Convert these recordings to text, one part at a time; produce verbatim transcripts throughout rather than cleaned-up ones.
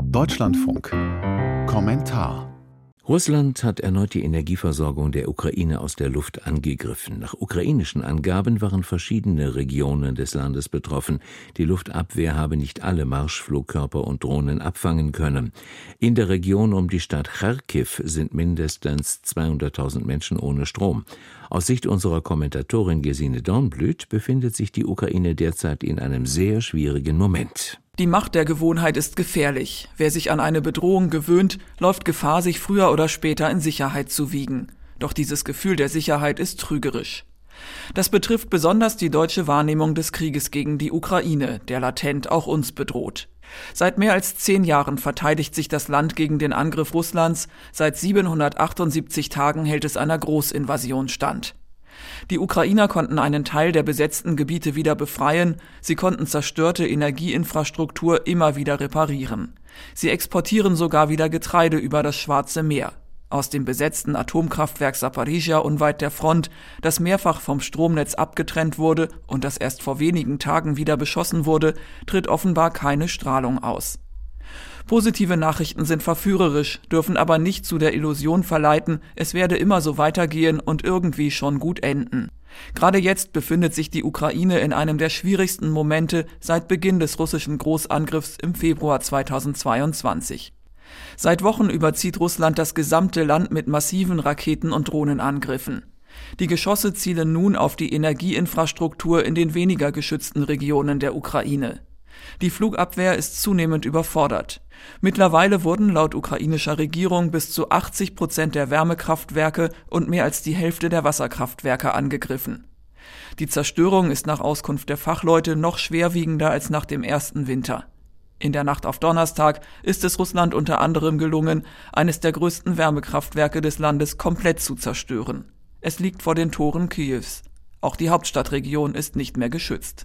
Deutschlandfunk. Kommentar. Russland hat erneut die Energieversorgung der Ukraine aus der Luft angegriffen. Nach ukrainischen Angaben waren verschiedene Regionen des Landes betroffen. Die Luftabwehr habe nicht alle Marschflugkörper und Drohnen abfangen können. In der Region um die Stadt Charkiw sind mindestens zweihunderttausend Menschen ohne Strom. Aus Sicht unserer Kommentatorin Gesine Dornblüt befindet sich die Ukraine derzeit in einem sehr schwierigen Moment. Die Macht der Gewohnheit ist gefährlich. Wer sich an eine Bedrohung gewöhnt, läuft Gefahr, sich früher oder später in Sicherheit zu wiegen. Doch dieses Gefühl der Sicherheit ist trügerisch. Das betrifft besonders die deutsche Wahrnehmung des Krieges gegen die Ukraine, der latent auch uns bedroht. Seit mehr als zehn Jahren verteidigt sich das Land gegen den Angriff Russlands. Seit siebenhundertachtundsiebzig Tagen hält es einer Großinvasion stand. Die Ukrainer konnten einen Teil der besetzten Gebiete wieder befreien, sie konnten zerstörte Energieinfrastruktur immer wieder reparieren. Sie exportieren sogar wieder Getreide über das Schwarze Meer. Aus dem besetzten Atomkraftwerk Saporizhzhia unweit der Front, das mehrfach vom Stromnetz abgetrennt wurde und das erst vor wenigen Tagen wieder beschossen wurde, tritt offenbar keine Strahlung aus. Positive Nachrichten sind verführerisch, dürfen aber nicht zu der Illusion verleiten, es werde immer so weitergehen und irgendwie schon gut enden. Gerade jetzt befindet sich die Ukraine in einem der schwierigsten Momente seit Beginn des russischen Großangriffs im Februar zweitausendzweiundzwanzig. Seit Wochen überzieht Russland das gesamte Land mit massiven Raketen- und Drohnenangriffen. Die Geschosse zielen nun auf die Energieinfrastruktur in den weniger geschützten Regionen der Ukraine. Die Flugabwehr ist zunehmend überfordert. Mittlerweile wurden laut ukrainischer Regierung bis zu achtzig Prozent der Wärmekraftwerke und mehr als die Hälfte der Wasserkraftwerke angegriffen. Die Zerstörung ist nach Auskunft der Fachleute noch schwerwiegender als nach dem ersten Winter. In der Nacht auf Donnerstag ist es Russland unter anderem gelungen, eines der größten Wärmekraftwerke des Landes komplett zu zerstören. Es liegt vor den Toren Kiews. Auch die Hauptstadtregion ist nicht mehr geschützt.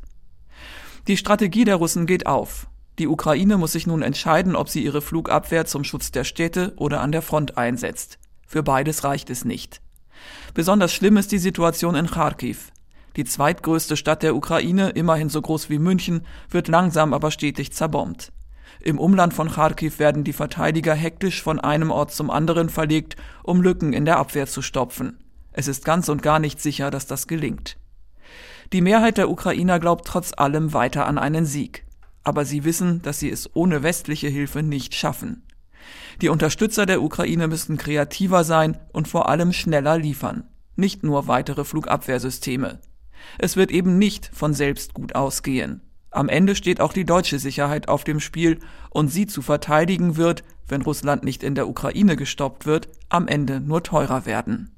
Die Strategie der Russen geht auf. Die Ukraine muss sich nun entscheiden, ob sie ihre Flugabwehr zum Schutz der Städte oder an der Front einsetzt. Für beides reicht es nicht. Besonders schlimm ist die Situation in Charkiw. Die zweitgrößte Stadt der Ukraine, immerhin so groß wie München, wird langsam aber stetig zerbombt. Im Umland von Charkiw werden die Verteidiger hektisch von einem Ort zum anderen verlegt, um Lücken in der Abwehr zu stopfen. Es ist ganz und gar nicht sicher, dass das gelingt. Die Mehrheit der Ukrainer glaubt trotz allem weiter an einen Sieg. Aber sie wissen, dass sie es ohne westliche Hilfe nicht schaffen. Die Unterstützer der Ukraine müssen kreativer sein und vor allem schneller liefern. Nicht nur weitere Flugabwehrsysteme. Es wird eben nicht von selbst gut ausgehen. Am Ende steht auch die deutsche Sicherheit auf dem Spiel und sie zu verteidigen wird, wenn Russland nicht in der Ukraine gestoppt wird, am Ende nur teurer werden.